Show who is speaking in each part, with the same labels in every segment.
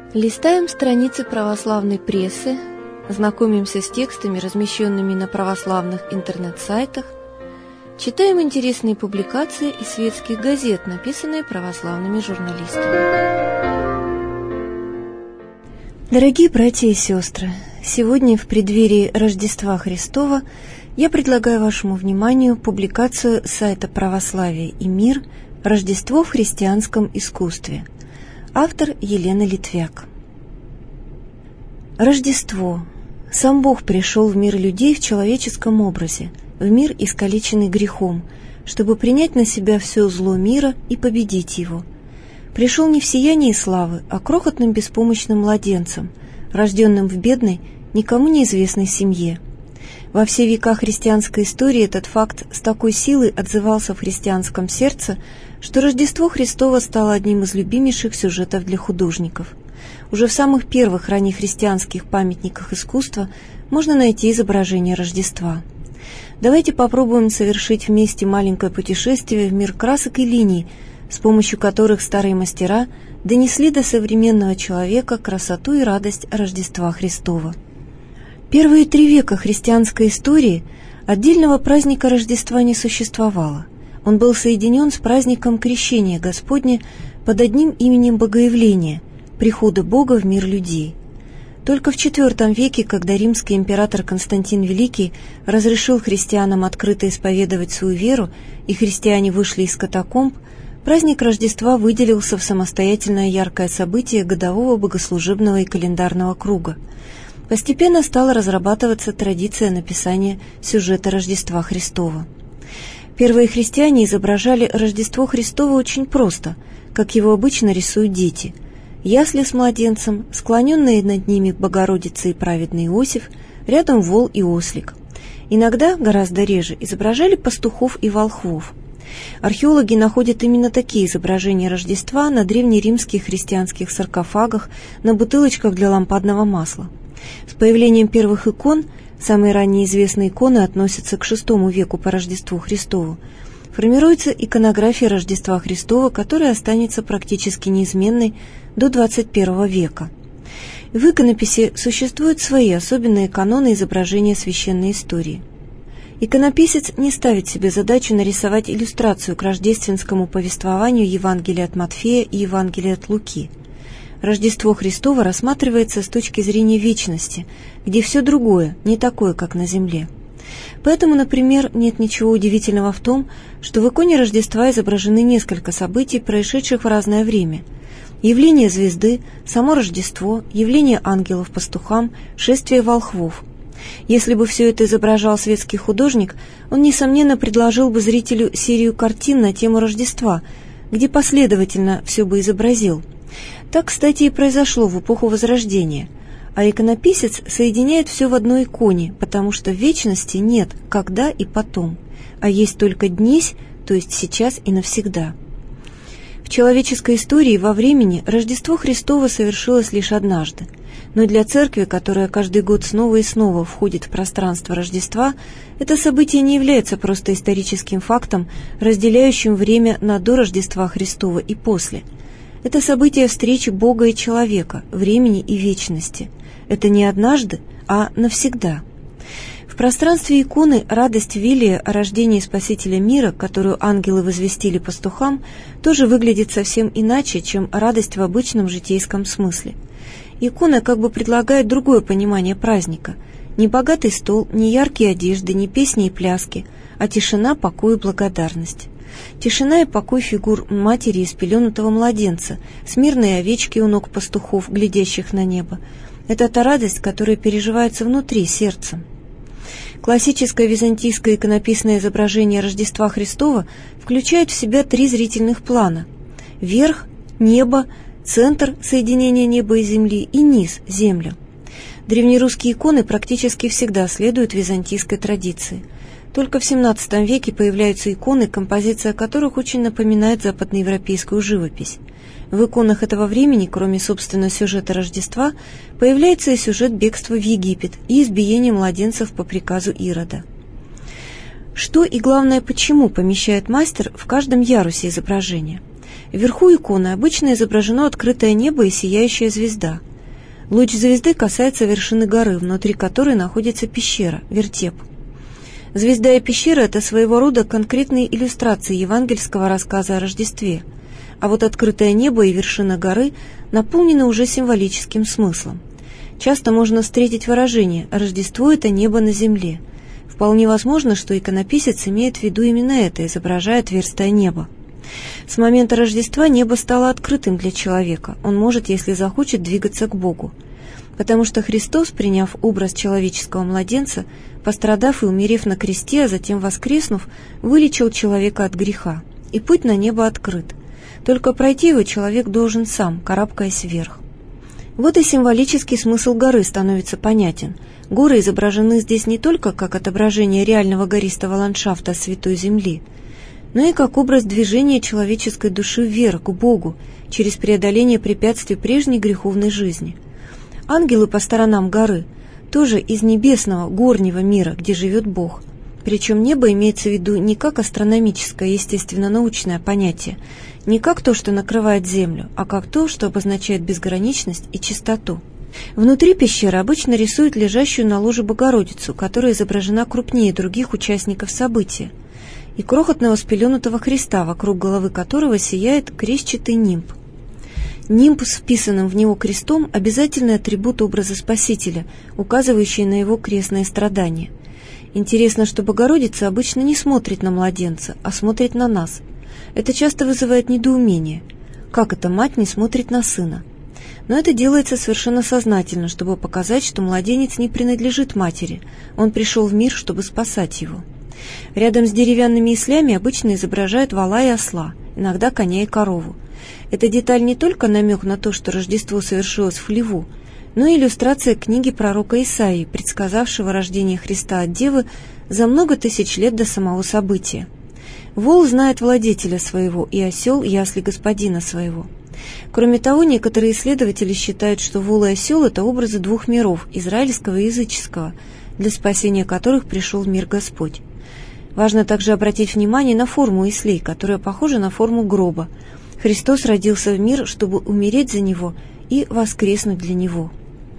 Speaker 1: Листаем страницы православной прессы, знакомимся с текстами, размещенными на православных интернет-сайтах, читаем интересные публикации из светских газет, написанные православными журналистами. Дорогие братья и сестры, сегодня в преддверии Рождества Христова я предлагаю вашему вниманию публикацию сайта «Православие и мир. Рождество в христианском искусстве». Автор Елена Литвяк. Рождество. Сам Бог пришел в мир людей в человеческом образе, в мир, искалеченный грехом, чтобы принять на себя все зло мира и победить его. Пришел не в сиянии славы, а крохотным беспомощным младенцем, рожденным в бедной, никому неизвестной семье. Во все века христианской истории этот факт с такой силой отзывался в христианском сердце, что Рождество Христово стало одним из любимейших сюжетов для художников. Уже в самых первых раннехристианских памятниках искусства можно найти изображение Рождества. Давайте попробуем совершить вместе маленькое путешествие в мир красок и линий, с помощью которых старые мастера донесли до современного человека красоту и радость Рождества Христова. Первые 3 века христианской истории отдельного праздника Рождества не существовало. Он был соединен с праздником Крещения Господня под одним именем Богоявления – прихода Бога в мир людей. Только в IV веке, когда римский император Константин Великий разрешил христианам открыто исповедовать свою веру, и христиане вышли из катакомб, праздник Рождества выделился в самостоятельное яркое событие годового богослужебного и календарного круга. Постепенно стала разрабатываться традиция написания сюжета Рождества Христова. Первые христиане изображали Рождество Христово очень просто, как его обычно рисуют дети. Ясли с младенцем, склоненные над ними Богородица и праведный Иосиф, рядом вол и ослик. Иногда, гораздо реже, изображали пастухов и волхвов. Археологи находят именно такие изображения Рождества на древнеримских христианских саркофагах, на бутылочках для лампадного масла. С появлением первых икон, самые ранние известные иконы относятся к VI веку по Рождеству Христову, формируется иконография Рождества Христова, которая останется практически неизменной до XXI века. В иконописи существуют свои особенные каноны изображения священной истории. Иконописец не ставит себе задачу нарисовать иллюстрацию к рождественскому повествованию Евангелия от Матфея и Евангелия от Луки. Рождество Христово рассматривается с точки зрения вечности, где все другое, не такое, как на земле. Поэтому, например, нет ничего удивительного в том, что в иконе Рождества изображены несколько событий, происшедших в разное время. Явление звезды, само Рождество, явление ангелов пастухам, шествие волхвов. Если бы все это изображал светский художник, он, несомненно, предложил бы зрителю серию картин на тему Рождества, где последовательно все бы изобразил. Так, кстати, и произошло в эпоху Возрождения. А иконописец соединяет все в одной иконе, потому что в вечности нет «когда» и «потом», а есть только «днесь», то есть «сейчас» и «навсегда». В человеческой истории во времени Рождество Христово совершилось лишь однажды, но для церкви, которая каждый год снова и снова входит в пространство Рождества, это событие не является просто историческим фактом, разделяющим время на до Рождества Христова и после. Это событие встречи Бога и человека, времени и вечности. Это не однажды, а навсегда. В пространстве иконы радость Вилия о рождении Спасителя мира, которую ангелы возвестили пастухам, тоже выглядит совсем иначе, чем радость в обычном житейском смысле. Икона как бы предлагает другое понимание праздника. Не богатый стол, не яркие одежды, не песни и пляски, а тишина, покой и благодарность. Тишина и покой фигур матери и спеленутого младенца, смирные овечки у ног пастухов, глядящих на небо. Это та радость, которая переживается внутри, сердцем. Классическое византийское иконописное изображение Рождества Христова включает в себя 3 зрительных плана: верх, небо, центр соединения неба и земли и низ, землю. Древнерусские иконы практически всегда следуют византийской традиции. Только в XVII веке появляются иконы, композиция которых очень напоминает западноевропейскую живопись. В иконах этого времени, кроме, собственно, сюжета Рождества, появляется и сюжет бегства в Египет и избиения младенцев по приказу Ирода. Что и, главное, почему помещает мастер в каждом ярусе изображения? Вверху иконы обычно изображено открытое небо и сияющая звезда. Луч звезды касается вершины горы, внутри которой находится пещера, вертеп. Звезда и пещера – это своего рода конкретные иллюстрации евангельского рассказа о Рождестве, а вот открытое небо и вершина горы наполнены уже символическим смыслом. Часто можно встретить выражение «Рождество – это небо на земле». Вполне возможно, что иконописец имеет в виду именно это, изображая отверстие неба. С момента Рождества небо стало открытым для человека, он может, если захочет, двигаться к Богу. Потому что Христос, приняв образ человеческого младенца, пострадав и умерев на кресте, а затем воскреснув, вылечил человека от греха, и путь на небо открыт. Только пройти его человек должен сам, карабкаясь вверх. Вот и символический смысл горы становится понятен. Горы изображены здесь не только как отображение реального гористого ландшафта Святой Земли, но и как образ движения человеческой души вверх, к Богу, через преодоление препятствий прежней греховной жизни. Ангелы по сторонам горы тоже из небесного, горнего мира, где живет Бог. Причем небо имеется в виду не как астрономическое, естественно-научное понятие, не как то, что накрывает землю, а как то, что обозначает безграничность и чистоту. Внутри пещеры обычно рисуют лежащую на ложе Богородицу, которая изображена крупнее других участников события, и крохотного спеленутого Христа, вокруг головы которого сияет крестчатый нимб. Нимб с вписанным в него крестом – обязательный атрибут образа Спасителя, указывающий на его крестные страдания. Интересно, что Богородица обычно не смотрит на младенца, а смотрит на нас. Это часто вызывает недоумение. Как это мать не смотрит на сына? Но это делается совершенно сознательно, чтобы показать, что младенец не принадлежит матери, он пришел в мир, чтобы спасать его. Рядом с деревянными ослями обычно изображают вола и осла, иногда коня и корову. Эта деталь не только намек на то, что Рождество совершилось в хлеву, но и иллюстрация книги пророка Исаии, предсказавшего рождение Христа от Девы за много тысяч лет до самого события. Вол знает владетеля своего, и осел – ясли господина своего. Кроме того, некоторые исследователи считают, что вол и осел – это образы двух миров – израильского и языческого, для спасения которых пришел в мир Господь. Важно также обратить внимание на форму ослей, которая похожа на форму гроба. Христос родился в мир, чтобы умереть за него и воскреснуть для него.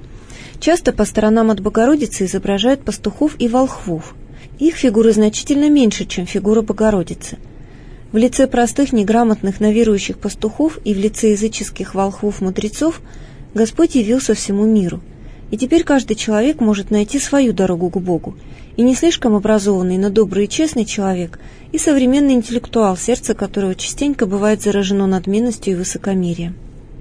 Speaker 1: Часто по сторонам от Богородицы изображают пастухов и волхвов. Их фигуры значительно меньше, чем фигура Богородицы. В лице простых, неграмотных, но верующих пастухов и в лице языческих волхвов-мудрецов Господь явился всему миру. И теперь каждый человек может найти свою дорогу к Богу. И не слишком образованный, но добрый и честный человек, и современный интеллектуал, сердце которого частенько бывает заражено надменностью и высокомерием.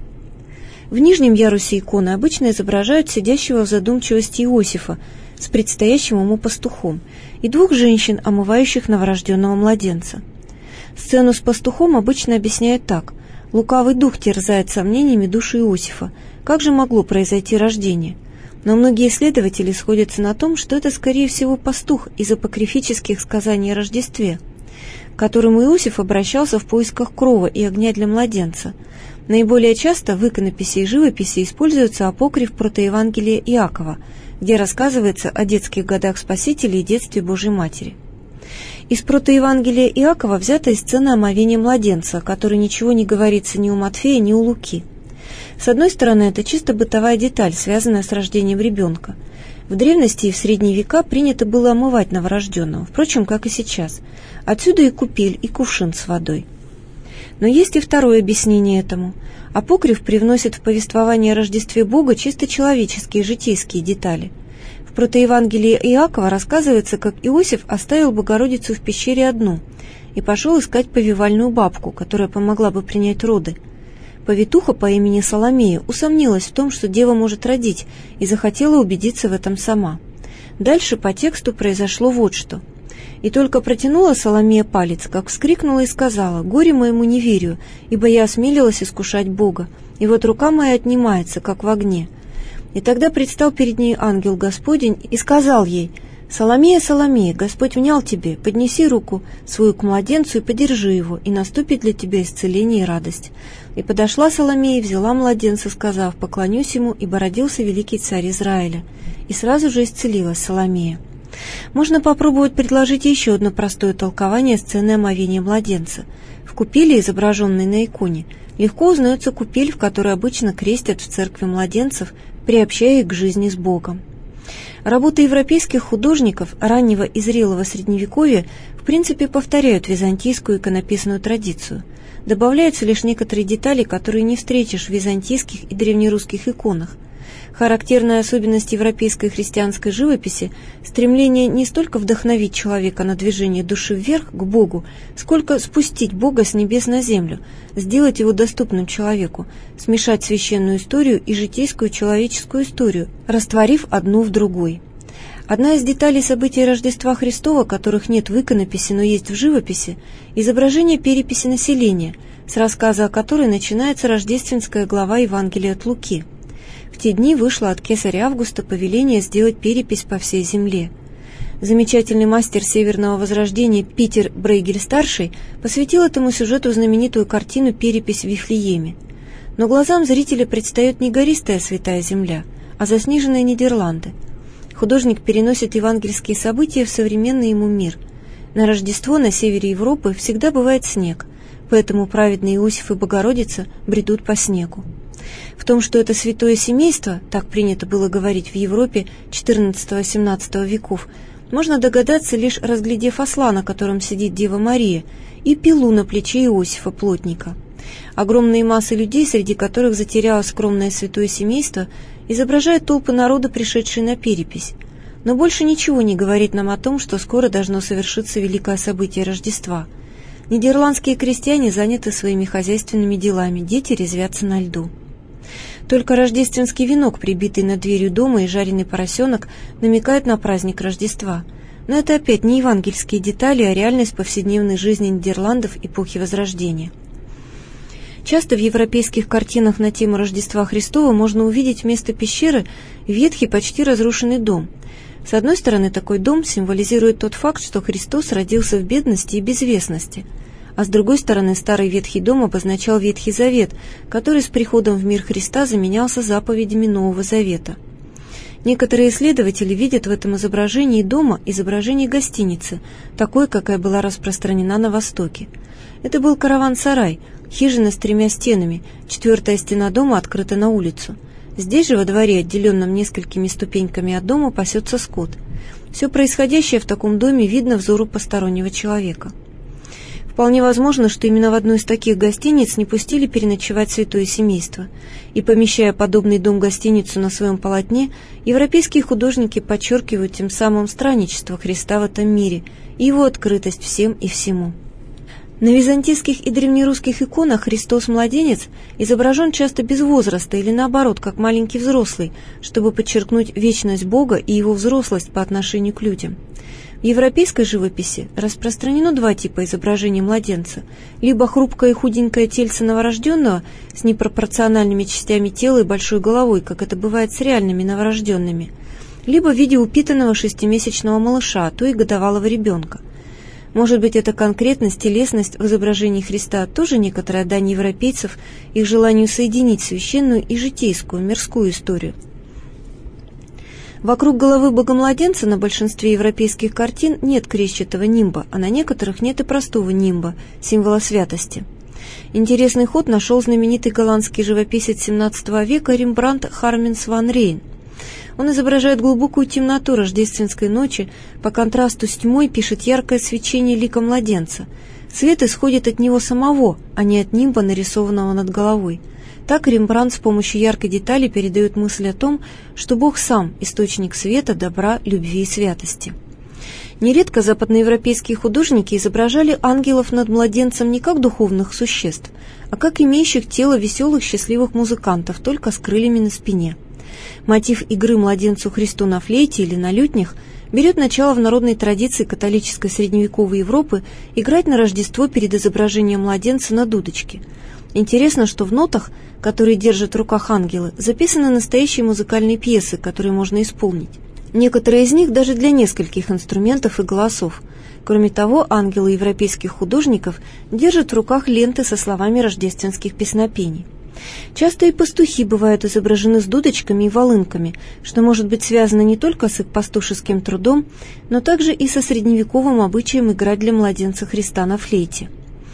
Speaker 1: В нижнем ярусе иконы обычно изображают сидящего в задумчивости Иосифа с предстоящим ему пастухом и двух женщин, омывающих новорожденного младенца. Сцену с пастухом обычно объясняют так: лукавый дух терзает сомнениями душу Иосифа. Как же могло произойти рождение? Но многие исследователи сходятся на том, что это, скорее всего, пастух из апокрифических сказаний о Рождестве, к которому Иосиф обращался в поисках крова и огня для младенца. Наиболее часто в иконописи и живописи используется апокриф протоевангелия Иакова, где рассказывается о детских годах Спасителя и детстве Божьей Матери. Из протоевангелия Иакова взята и сцена омовения младенца, о которой ничего не говорится ни у Матфея, ни у Луки. С одной стороны, это чисто бытовая деталь, связанная с рождением ребенка. В древности и в средние века принято было омывать новорожденного, впрочем, как и сейчас. Отсюда и купель, и кувшин с водой. Но есть и второе объяснение этому. Апокриф привносит в повествование о Рождестве Бога чисто человеческие, житейские детали. В протоевангелии Иакова рассказывается, как Иосиф оставил Богородицу в пещере одну и пошел искать повивальную бабку, которая помогла бы принять роды. Повитуха по имени Соломея усомнилась в том, что дева может родить, и захотела убедиться в этом сама. Дальше по тексту произошло вот что. И только протянула Соломея палец, как вскрикнула и сказала: «Горе моему не верю, ибо я осмелилась искушать Бога, и вот рука моя отнимается, как в огне». И тогда предстал перед ней ангел Господень и сказал ей: «Соломея, Соломея, Господь внял тебе, поднеси руку свою к младенцу и подержи его, и наступит для тебя исцеление и радость». И подошла Соломея и взяла младенца, сказав: «Поклонюсь ему, ибо родился великий царь Израиля». И сразу же исцелилась Соломея. Можно попробовать предложить еще одно простое толкование сцены омовения младенца. В купели, изображенной на иконе, легко узнается купель, в которой обычно крестят в церкви младенцев, приобщая их к жизни с Богом. Работы европейских художников раннего и зрелого Средневековья в принципе повторяют византийскую иконописную традицию. Добавляются лишь некоторые детали, которые не встретишь в византийских и древнерусских иконах. Характерная особенность европейской христианской живописи – стремление не столько вдохновить человека на движение души вверх, к Богу, сколько спустить Бога с небес на землю, сделать его доступным человеку, смешать священную историю и житейскую человеческую историю, растворив одну в другой. Одна из деталей событий Рождества Христова, которых нет в иконописи, но есть в живописи – изображение переписи населения, с рассказа о которой начинается рождественская глава Евангелия от Луки. В те дни вышло от кесаря Августа повеление сделать перепись по всей земле. Замечательный мастер Северного Возрождения Питер Брейгель-старший посвятил этому сюжету знаменитую картину «Перепись в Вифлееме». Но глазам зрителя предстает не гористая святая земля, а заснеженные Нидерланды. Художник переносит евангельские события в современный ему мир. На Рождество на севере Европы всегда бывает снег, поэтому праведный Иосиф и Богородица бредут по снегу. В том, что это святое семейство, так принято было говорить в Европе XIV-XVII веков, можно догадаться, лишь разглядев осла, на котором сидит Дева Мария, и пилу на плече Иосифа плотника. Огромные массы людей, среди которых затерялось скромное святое семейство, изображают толпы народа, пришедшие на перепись. Но больше ничего не говорит нам о том, что скоро должно совершиться великое событие Рождества. Нидерландские крестьяне заняты своими хозяйственными делами, дети резвятся на льду. Только рождественский венок, прибитый над дверью дома, и жареный поросенок намекают на праздник Рождества. Но это опять не евангельские детали, а реальность повседневной жизни Нидерландов эпохи Возрождения. Часто в европейских картинах на тему Рождества Христова можно увидеть вместо пещеры ветхий, почти разрушенный дом. С одной стороны, такой дом символизирует тот факт, что Христос родился в бедности и безвестности, а с другой стороны, старый Ветхий Дом обозначал Ветхий Завет, который с приходом в мир Христа заменялся заповедями Нового Завета. Некоторые исследователи видят в этом изображении дома изображение гостиницы, такой, какая была распространена на Востоке. Это был караван-сарай, хижина с 3 стенами, 4-я стена дома открыта на улицу. Здесь же, во дворе, отделенном несколькими ступеньками от дома, пасется скот. Все происходящее в таком доме видно взору постороннего человека. Вполне возможно, что именно в одну из таких гостиниц не пустили переночевать святое семейство, и, помещая подобный дом-гостиницу на своем полотне, европейские художники подчеркивают тем самым странничество Христа в этом мире и его открытость всем и всему. На византийских и древнерусских иконах Христос-младенец изображен часто без возраста или наоборот, как маленький взрослый, чтобы подчеркнуть вечность Бога и его взрослость по отношению к людям. В европейской живописи распространено 2 типа изображений младенца: либо хрупкое и худенькое тельце новорожденного с непропорциональными частями тела и большой головой, как это бывает с реальными новорожденными, либо в виде упитанного 6-месячного малыша, а то и годовалого ребенка. Может быть, эта конкретность, телесность в изображении Христа тоже некоторая дань европейцев их желанию соединить священную и житейскую, мирскую историю. Вокруг головы Богомладенца на большинстве европейских картин нет крестчатого нимба, а на некоторых нет и простого нимба, символа святости. Интересный ход нашел знаменитый голландский живописец XVII века Рембрандт Харменс ван Рейн. Он изображает глубокую темноту рождественской ночи, по контрасту с тьмой пишет яркое свечение лика младенца. Свет исходит от него самого, а не от нимба, нарисованного над головой. Так Рембрандт с помощью яркой детали передает мысль о том, что Бог сам – источник света, добра, любви и святости. Нередко западноевропейские художники изображали ангелов над младенцем не как духовных существ, а как имеющих тело веселых счастливых музыкантов, только с крыльями на спине. Мотив игры младенцу Христу на флейте или на лютнях берет начало в народной традиции католической средневековой Европы играть на Рождество перед изображением младенца на дудочке. Интересно, что в нотах, которые держат в руках ангелы, записаны настоящие музыкальные пьесы, которые можно исполнить. Некоторые из них даже для нескольких инструментов и голосов. Кроме того, ангелы европейских художников держат в руках ленты со словами рождественских песнопений. Часто и пастухи бывают изображены с дудочками и волынками, что может быть связано не только с их пастушеским трудом, но также и со средневековым обычаем играть для младенца Христа на флейте.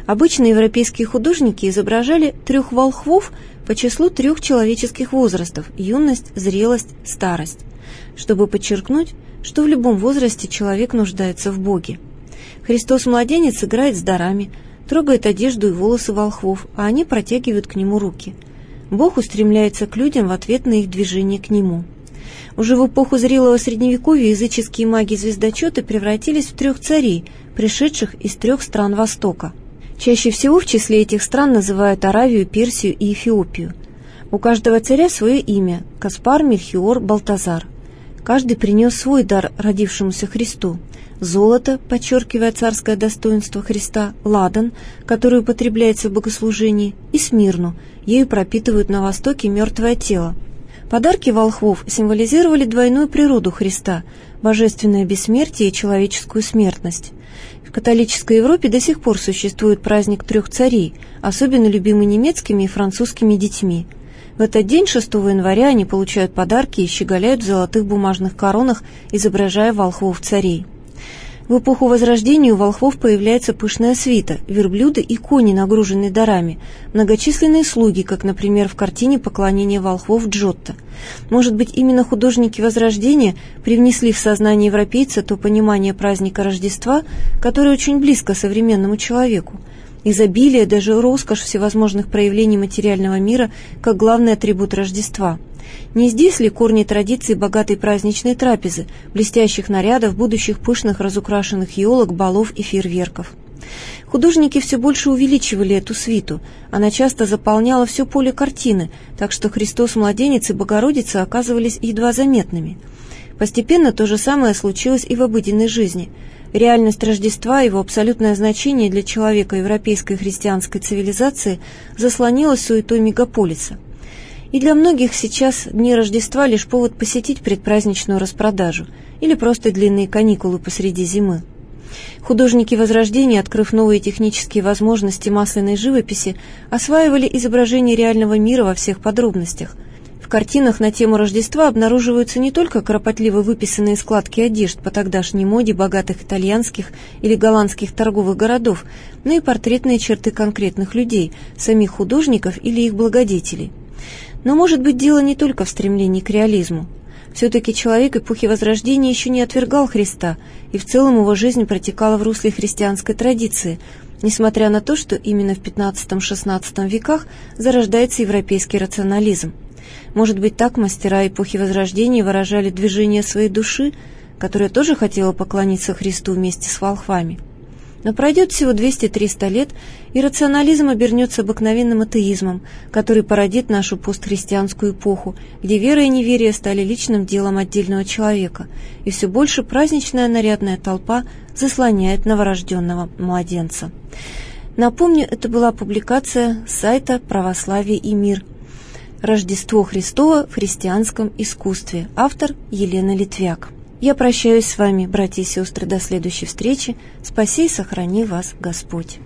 Speaker 1: Обычно европейские художники изображали 3 волхвов по числу 3 человеческих возрастов – юность, зрелость, старость, чтобы подчеркнуть, что в любом возрасте человек нуждается в Боге. Христос-младенец играет с дарами, трогает одежду и волосы волхвов, а они протягивают к нему руки. Бог устремляется к людям в ответ на их движение к нему. Уже в эпоху зрелого Средневековья языческие маги-звездочеты превратились в 3 царей, пришедших из 3 стран Востока. Чаще всего в числе этих стран называют Аравию, Персию и Эфиопию. У каждого царя свое имя – Каспар, Мельхиор, Балтазар. Каждый принес свой дар родившемуся Христу. Золото, подчеркивая царское достоинство Христа, ладан, который употребляется в богослужении, и смирну, ею пропитывают на Востоке мертвое тело. Подарки волхвов символизировали двойную природу Христа – божественное бессмертие и человеческую смертность. В католической Европе до сих пор существует праздник 3 царей, особенно любимый немецкими и французскими детьми. В этот день, 6 января, они получают подарки и щеголяют в золотых бумажных коронах, изображая волхвов-царей. В эпоху Возрождения у волхвов появляется пышная свита, верблюды и кони, нагруженные дарами, многочисленные слуги, как, например, в картине «Поклонение волхвов» Джотто. Может быть, именно художники Возрождения привнесли в сознание европейца то понимание праздника Рождества, которое очень близко современному человеку. Изобилие, даже роскошь всевозможных проявлений материального мира как главный атрибут Рождества. Не здесь ли корни традиции богатой праздничной трапезы, блестящих нарядов, будущих пышных разукрашенных елок, балов и фейерверков? Художники все больше увеличивали эту свиту, она часто заполняла все поле картины, так что Христос-младенец и Богородица оказывались едва заметными. Постепенно то же самое случилось и в обыденной жизни. Реальность Рождества, его абсолютное значение для человека европейской христианской цивилизации заслонилось суетой мегаполиса. И для многих сейчас дни Рождества лишь повод посетить предпраздничную распродажу или просто длинные каникулы посреди зимы. Художники Возрождения, открыв новые технические возможности масляной живописи, осваивали изображение реального мира во всех подробностях. В картинах на тему Рождества обнаруживаются не только кропотливо выписанные складки одежд по тогдашней моде богатых итальянских или голландских торговых городов, но и портретные черты конкретных людей, самих художников или их благодетелей. Но, может быть, дело не только в стремлении к реализму. Все-таки человек эпохи Возрождения еще не отвергал Христа, и в целом его жизнь протекала в русле христианской традиции, несмотря на то, что именно в XV-XVI веках зарождается европейский рационализм. Может быть, так мастера эпохи Возрождения выражали движение своей души, которая тоже хотела поклониться Христу вместе с волхвами. Но пройдет всего 200-300 лет, и рационализм обернется обыкновенным атеизмом, который породит нашу постхристианскую эпоху, где вера и неверие стали личным делом отдельного человека, и все больше праздничная нарядная толпа заслоняет новорожденного младенца. Напомню, это была публикация с сайта «Православие и мир». «Рождество Христово в христианском искусстве». Автор Елена Литвяк. Я прощаюсь с вами, братья и сестры, до следующей встречи. Спаси и сохрани вас Господь.